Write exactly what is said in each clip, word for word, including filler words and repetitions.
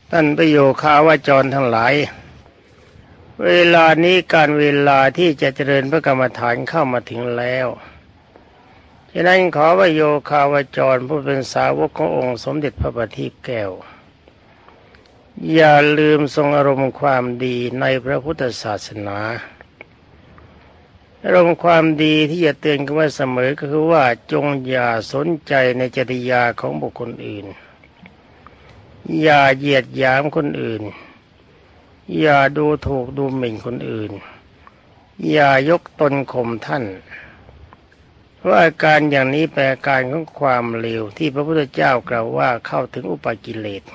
ท่านประโยคาวจรทั้งหลายเวลานี้การเวลาที่จะเจริญพระกรรมฐานเข้ามาถึงแล้วฉะนั้นขอประโยคาวจรผู้เป็นสาวกขององค์สมเด็จพระบัณฑิตแก้วอย่าลืมทรงอารมณ์ความดีในพระพุทธศาสนาอารมณ์ความดีที่จะเตือนกันไว้เสมอก็คือว่าจงอย่าสนใจในจริยาของบุคคลอื่นอย่าเหยียดหยามคนอื่นอย่าดูถูกดูหมิ่นคนอื่นอย่ายกตนข่มท่านเพราะอาการอย่างนี้แปลอาการของความเลวที่พระพุทธเจ้ากล่าวว่าเข้าถึงอุปกิเลส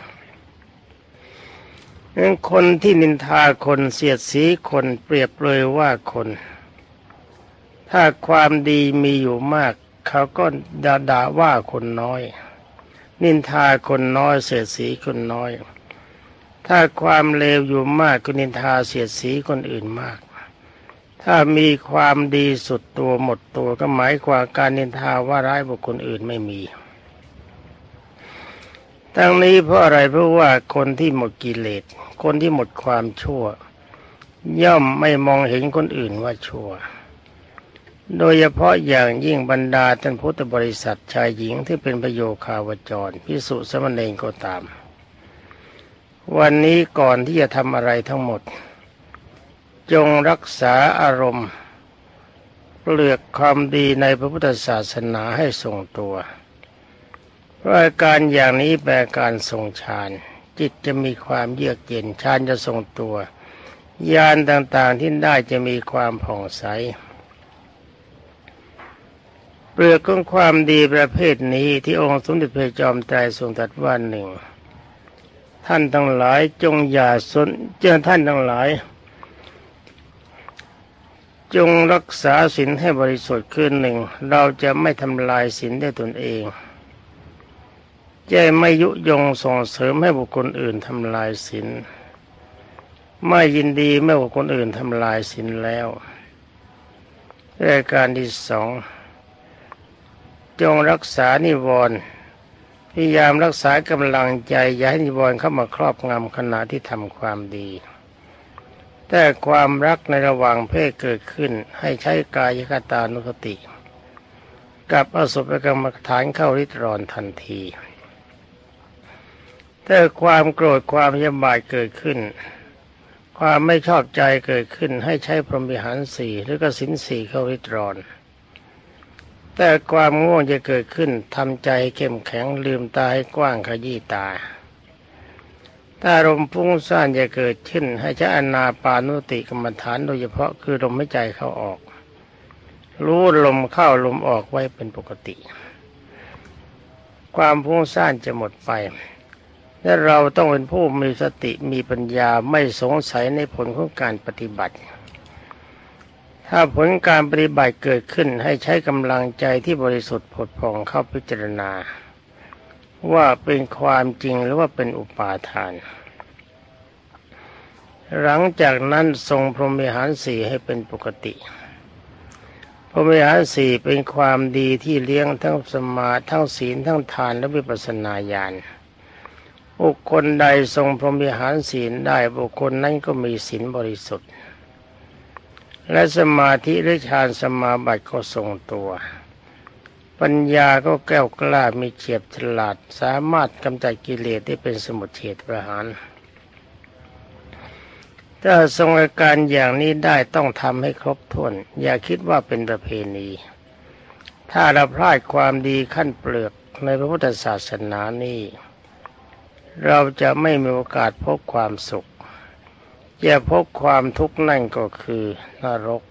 คนที่นินทาคนเสียดสีคนเปรียบเปรยว่าคนถ้าความดีมีอยู่มากเขาก็ด่าด่าว่าคนน้อยนินทาคนน้อยเสียดสีคนน้อยถ้าความเลวอยู่มากก็นินทาเสียดสีคนอื่นมากถ้ามีความดีสุดตัวหมดตัวก็หมายความการนินทาว่าร้ายบุคคลอื่นไม่มีทั้งนี้เพราะอะไรเพราะว่าคนที่หมดกิเลสคนที่หมดความชั่วย่อมไม่มองเห็นคนอื่นว่าชั่วโดยเฉพาะอย่างยิ่งบรรดาท่านพุทธบริษัทชายหญิงที่เป็นประโยคาวจรภิกษุสามเณรก็ตามวันนี้ก่อนที่จะทำอะไรทั้งหมดจงรักษาอารมณ์เปลือกความดีในพระพุทธศาสนาให้ทรงตัวเพราะอาการอย่างนี้แปลการทรงฌานจิตจะมีความเยือกเย็นฌานจะทรงตัวญาณต่างๆที่ได้จะมีความผ่องใสเปลือกของความดีประเภทนี้ที่องค์สมเด็จพระจอมไตรทรงตรัสว่าหนึ่งท่านทั้งหลายจงอย่าสนเจอท่านทั้งหลายจงรักษาศีลให้บริสุทธิ์คือหนึ่งเราจะไม่ทำลายศีลด้วยตนเองจะไม่ยุยงส่งเสริมให้บุคคลอื่นทำลายศีลไม่ยินดีเมื่อบุคคลอื่นทำลายศีลแล้วรายการที่สองจงรักษานิวรณ์พยายามรักษากำลังใจอย่าให้นิวรณ์เข้ามาครอบงำขณะที่ทำความดีแต่ความรักในระหว่างเพศเกิดขึ้นให้ใช้กายคตานุสติกับอสุภกรรมฐานเข้าริดรอนทันทีแต่ความโกรธความยำบาดเกิดขึ้นความไม่ชอบใจเกิดขึ้นให้ใช้พรหมวิหารสี่หรือก็ศีลสี่เข้าริดรอนแต่ความง่วงจะเกิดขึ้นทำใจเข้มแข็งลืมตาให้กว้างขยี้ตาถ้าลมฟุ้งซ่านจะเกิดขึ้นให้ใช้อานาปานุสติกรรมฐานโดยเฉพาะคือลมหายใจเข้าออกรู้ลมเข้าลมออกไว้เป็นปกติความฟุ้งซ่านจะหมดไปและเราต้องเป็นผู้มีสติมีปัญญาไม่สงสัยในผลของการปฏิบัติถ้าผลการปฏิบัติเกิดขึ้นให้ใช้กำลังใจที่บริสุทธิ์ผุดผ่องเข้าพิจารณาว่าเป็นความจริงหรือว่าเป็นอุปาทานหลังจากนั้นทรงพรหมวิหารสี่ให้เป็นปกติพรหมวิหารสี่เป็นความดีที่เลี้ยงทั้งสมาธิทั้งศีลทั้งทานและวิปัสสนาญาณบุคคลใดทรงพรหมวิหารศีลได้บุคคลนั้นก็มีศีลบริสุทธิ์และสมาธิหรือฌานสมาบัติก็ทรงตัวปัญญาก็แก้วกล้ามีเฉียบฉลาดสามารถกำจัดกิเลสได้เป็นสมุทเฉทประหารถ้าทรงอาการอย่างนี้ได้ต้องทำให้ครบถ้วนอย่าคิดว่าเป็นประเพณีถ้าเราพลาดความดีขั้นเปลือกในพระพุทธศาสนานี้เราจะไม่มีโอกาสพบความสุขจะพบความทุกข์นั่นก็คือนรก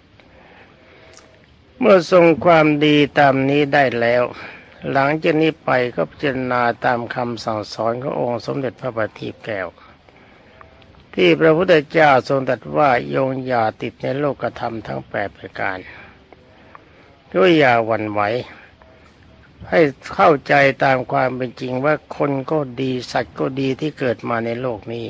เมื่อทรงความดีตามนี้ได้แล้วหลังจากนี้ไปก็พิจารณาตามคำสั่งสอนขององค์สมเด็จพระบัณฑิตแก้วที่พระพุทธเจ้าทรงตรัสว่าโยงอย่าติดในโลกธรรมทั้งแปดประการด้วยอย่าหวั่นไหวให้เข้าใจตามความเป็นจริงว่าคนก็ดีสัตว์ก็ดีที่เกิดมาในโลกนี้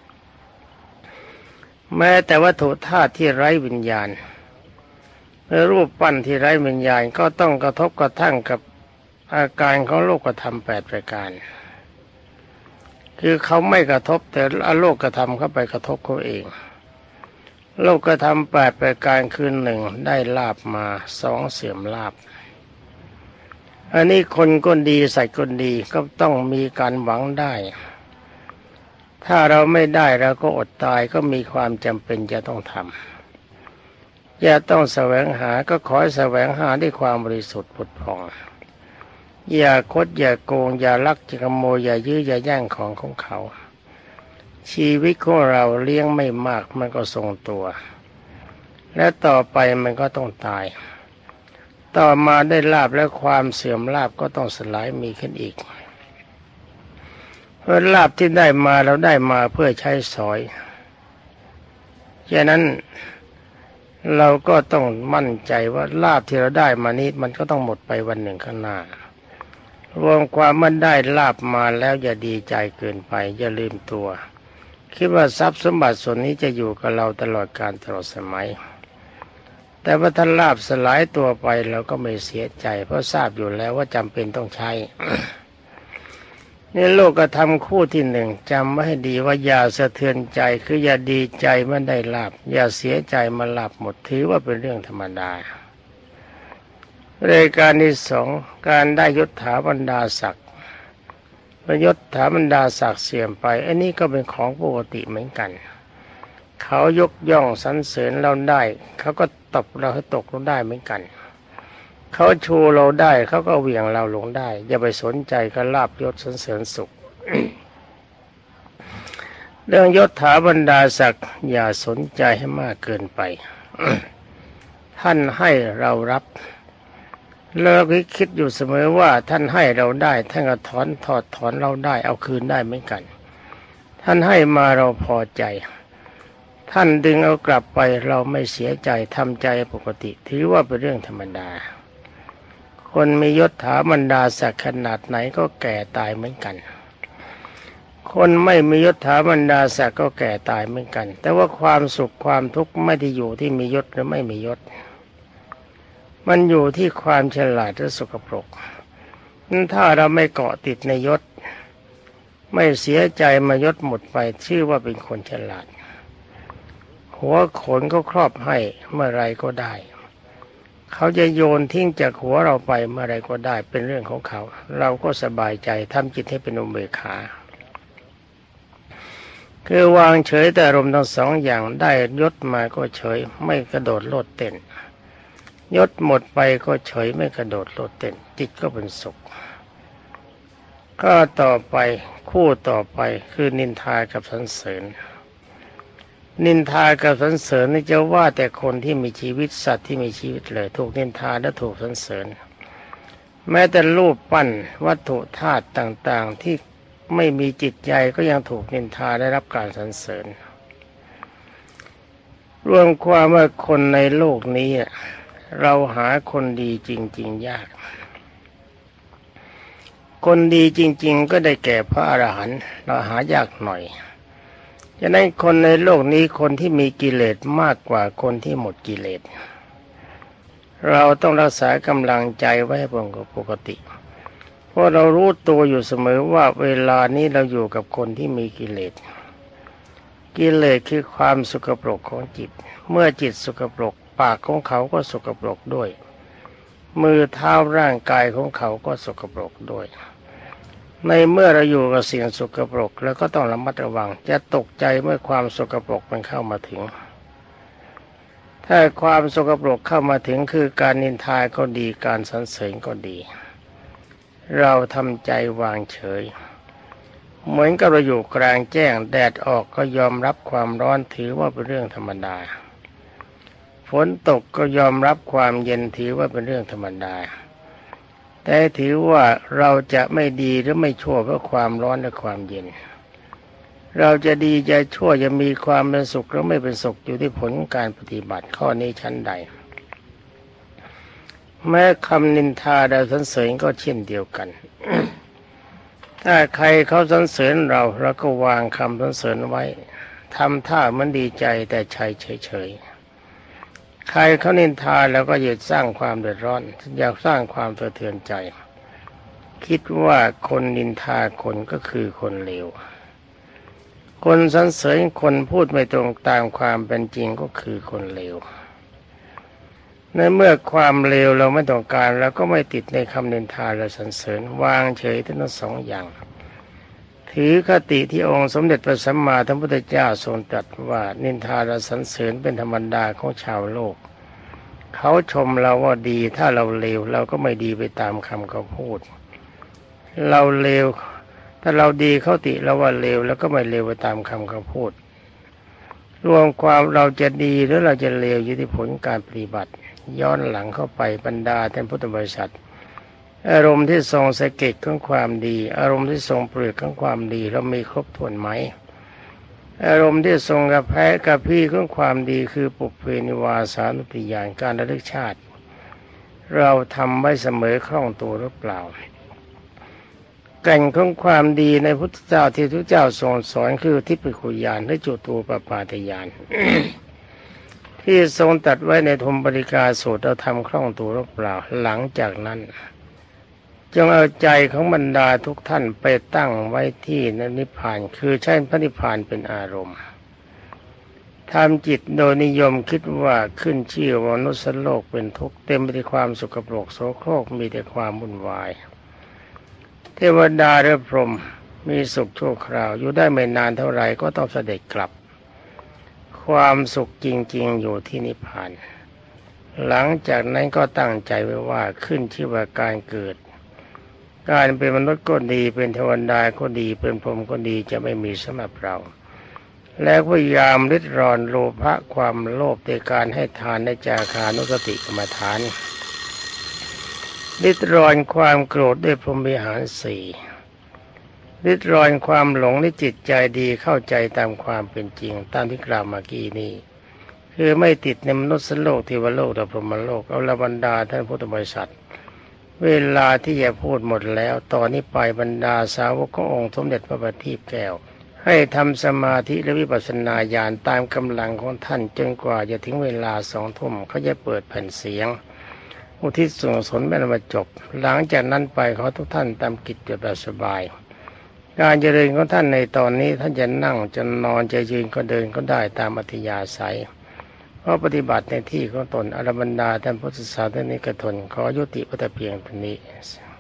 แม้แต่วัตถุธาตุที่ไร้วิญญาณรูปปั้นที่ไร้วิญญาณก็ต้องกระทบกระทั่งกับอาการของโลกธรรมแปดประการคือเขาไม่กระทบแต่โลกกระทำเข้าไปกระทบเขาเองโลกกระทำแปดประการคืนหนึ่งได้ลาภมาสองเสื่อมลาภอันนี้คนคนดีสัตว์คนดีก็ต้องมีการหวังได้ถ้าเราไม่ได้เราก็อดตายก็มีความจำเป็นจะต้องทำอย่าต้องแสวงหาก็ขอแสวงหาด้วยความบริสุทธิ์ผุดผ่องอย่าคดอย่าโกงอย่าลักอย่าขโมยอย่ายื้ออย่าแย่งของของเขาชีวิตของเราเลี้ยงไม่มากมันก็ทรงตัวและต่อไปมันก็ต้องตายต่อมาได้ลาภและความเสื่อมลาภก็ต้องสลายมีขึ้นอีกเพราะลาภที่ได้มาเราได้มาเพื่อใช้สอยฉะนั้นเราก็ต้องมั่นใจว่าลาภที่เราได้มานี้มันก็ต้องหมดไปวันหนึ่งข้างหน้ารวมความมันได้ลาภมาแล้วอย่าดีใจเกินไปอย่าลืมตัวคิดว่าทรัพย์สมบัติส่วนนี้จะอยู่กับเราตลอดกาลตลอดสมัยแต่ว่าถ้าลาภสลายตัวไปเราก็ไม่เสียใจเพราะทราบอยู่แล้วว่าจำเป็นต้องใช้ ในโลกธรรมคู่ที่หนึ่งจำไว้ให้ดีว่าอย่าสะเทือนใจคืออย่าดีใจเมื่อได้ลาภอย่าเสียใจมาลาภหมดถือว่าเป็นเรื่องธรรมดารายการที่สองการได้ยศถาบรรดาศักดิ์ยศถาบรรดาศักดิ์เสื่อมไปอันนี้ก็เป็นของปกติเหมือนกันเขายกย่องสรรเสริญเราได้เขาก็ตบเราให้ตกลงได้เหมือนกันเขาชูเราได้เขาก็เหวี่ยงเราลงได้อย่าไปสนใจกับลาภยศสรรเสริญสุข เรื่องยศถาบรรดาศักดิ์อย่าสนใจให้มากเกินไป ท่านให้เรารับเราคิดอยู่เสมอว่าท่านให้เราได้ท่านก็ถอนถอดถอนเราได้เอาคืนได้เหมือนกันท่านให้มาเราพอใจท่านดึงเอากลับไปเราไม่เสียใจทำใจปกติถือว่าเป็นเรื่องธรรมดาคนมียศถาบรรดาศักดิ์ขนาดไหนก็แก่ตายเหมือนกันคนไม่มียศถาบรรดาศักดิ์ก็แก่ตายเหมือนกันแต่ว่าความสุขความทุกข์ไม่ได้อยู่ที่มียศหรือไม่มียศมันอยู่ที่ความฉลาดหรือสกปรกถ้าเราไม่เกาะติดในยศไม่เสียใจมายศหมดไปชื่อว่าเป็นคนฉลาดหัวโขนก็ครอบให้เมื่อไรก็ได้เขาจะโยนทิ้งจากหัวเราไปเมื่อไรก็ได้เป็นเรื่องของเขาเราก็สบายใจทำจิตให้เป็นอุเบกขาคือวางเฉยแต่อารมณ์ทั้งสองอย่างได้ยศมาก็เฉยไม่กระโดดโลดเต้นยศหมดไปก็เฉยไม่กระโดดโลดเต้นจิตก็เป็นสุขก็ต่อไปคู่ต่อไปคือนินทากับสรรเสริญนินทากับสรรเสริญนี่จะว่าแต่คนที่มีชีวิตสัตว์ที่มีชีวิตเลยถูกนินทาและถูกสรรเสริญแม้แต่รูปปั้นวัตถุธาตุต่างๆที่ไม่มีจิตใจก็ยังถูกนินทาได้รับการสรรเสริญรวมความว่าคนในโลกนี้เราหาคนดีจริงๆยากคนดีจริงๆก็ได้แก่พระอรหันต์เราหายากหน่อยฉะนั้นคนในโลกนี้คนที่มีกิเลสมากกว่าคนที่หมดกิเลสเราต้องรักษากำลังใจไว้ให้เป็นปกติเพราะเรารู้ตัวอยู่เสมอว่าเวลานี้เราอยู่กับคนที่มีกิเลสกิเลสคือความสกปรกของจิตเมื่อจิตสกปรกปากของเขาก็สกปรกด้วยมือเท้าร่างกายของเขาก็สกปรกด้วยในเมื่อเราอยู่กับสิ่งสกปรกแล้วก็ต้องระมัดระวังจะตกใจเมื่อความสกปรกมันเข้ามาถึงถ้าความสกปรกเข้ามาถึงคือการนินทาก็ดีการสรรเสริญก็ดีเราทำใจวางเฉยเหมือนกับเราอยู่กลางแจ้งแดดออกก็ยอมรับความร้อนถือว่าเป็นเรื่องธรรมดาฝนตกก็ยอมรับความเย็นถือว่าเป็นเรื่องธรรมดาแต่ถือว่าเราจะไม่ดีหรือไม่ชั่วเพราะความร้อนและความเย็นเราจะดีจะชั่วจะมีความเป็นสุขหรือไม่เป็นสุขอยู่ที่ผลการปฏิบัติข้อนี้ชั้นใดแม้คำนินทาและสรรเสริญก็เช่นเดียวกัน ถ้าใครเขาสรรเสริญเราเราก็วางคำสรรเสริญไว้ทำท่ามันดีใจแต่ใจเฉยๆใครเขานินทาแล้วก็อยากสร้างความเดือดร้อนอยากสร้างความสะเทือนใจคิดว่าคนนินทาคนก็คือคนเลวคนสรรเสริญคนพูดไม่ตรงตามความเป็นจริงก็คือคนเลวในเมื่อความเลวเราไม่ต้องการเราก็ไม่ติดในคำนินทาและสรรเสริญวางเฉยทั้งสองอย่างถือคติที่องค์สมเด็จพระสัมมาสัมพุทธเจ้าทรงตรัสว่านินทาและสรรเสริญเป็นธรรมดาของชาวโลกเขาชมเราว่าดีถ้าเราเลวเราก็ไม่ดีไปตามคำเขาพูดเราเลวถ้าเราดีเขาติเราว่าเลวแล้วก็ไม่เลวไปตามคำเขาพูดรวมความเราจะดีหรือเราจะเลวอยู่ที่ผลการปฏิบัติย้อนหลังเข้าไปบรรดาท่านพุทธบริษัทอารมณ์ที่ทรงสะเก็ดของความดีอารมณ์ที่ทรงเปลือกของความดีเรามีครบถ้วนไหมอารมณ์ที่ทรงกระแพ้กระพี่ของความดีคือปุพเพนิวาสานุติญาณการระลึกชาติเราทำไว้เสมอคล่องตัวหรือเปล่าแก่นของความดีในพุทธเจ้าที่ทุกเจ้าทรงสอนคือทิพคุญาณและจุตูปปาตญาณ ที่ทรงตัดไว้ในธรรมปริกาสูตรเราทำคล่องตัวหรือเปล่าหลังจากนั้นจงเอาใจของบรรดาทุกท่านไปตั้งไว้ที่นิพพานคือใช้พระนิพพานเป็นอารมณ์ทำจิตโดยนิยมคิดว่าขึ้นชื่อว่ามนุษย์โลกเป็นทุกข์เต็มไปด้วยความสกปรกโสโครกมีแต่ความวุ่นวายเทวดาและพรหมมีสุขชั่วคราวอยู่ได้ไม่นานเท่าไหร่ก็ต้องเสด็จกลับความสุขจริงๆอยู่ที่นิพพานหลังจากนั้นก็ตั้งใจไว้ว่าขึ้นชื่อว่าการเกิดการเป็นมนุษย์ก็ดีเป็นเทวดาก็ดีเป็นพรหมก็ดีจะไม่มีสำหรับเราและพยายามริดรอนโลภะความโลภในการให้ทานในจาคานุสติกรรมฐานริดรอนความโกรธด้วยพรหมวิหารสี่ริดรอนความหลงในจิตใจดีเข้าใจตามความเป็นจริงตามที่กล่าวเมื่อกี้นี้คือไม่ติดในมนุษย์โลกเทวโลกและพรหมโลกเอาละบรรดาท่านพุทธบริษัทเวลาที่จะพูดหมดแล้วตอนนี้ไปบรรดาสาวกขององค์สมเด็จพระบัณฑิตแก้วให้ทำสมาธิและวิปัสสนาญาณตามกำลังของท่านจนกว่าจะถึงเวลาสองทุ่มเขาจะเปิดแผ่นเสียงอุทิศส่วนกุศลเป็นมาจบหลังจากนั้นไปขอทุกท่านตามกิจแบบสบายการเจริญของท่านในตอนนี้ท่านจะนั่งจะนอนจะยืนก็เดินก็ได้ตามอัธยาศัยเพราะปฏิบัติในที่ของตนอรบรรดาท่านพุทธศาสนิกชนขอยุติไว้แต่เพียงเท่านี้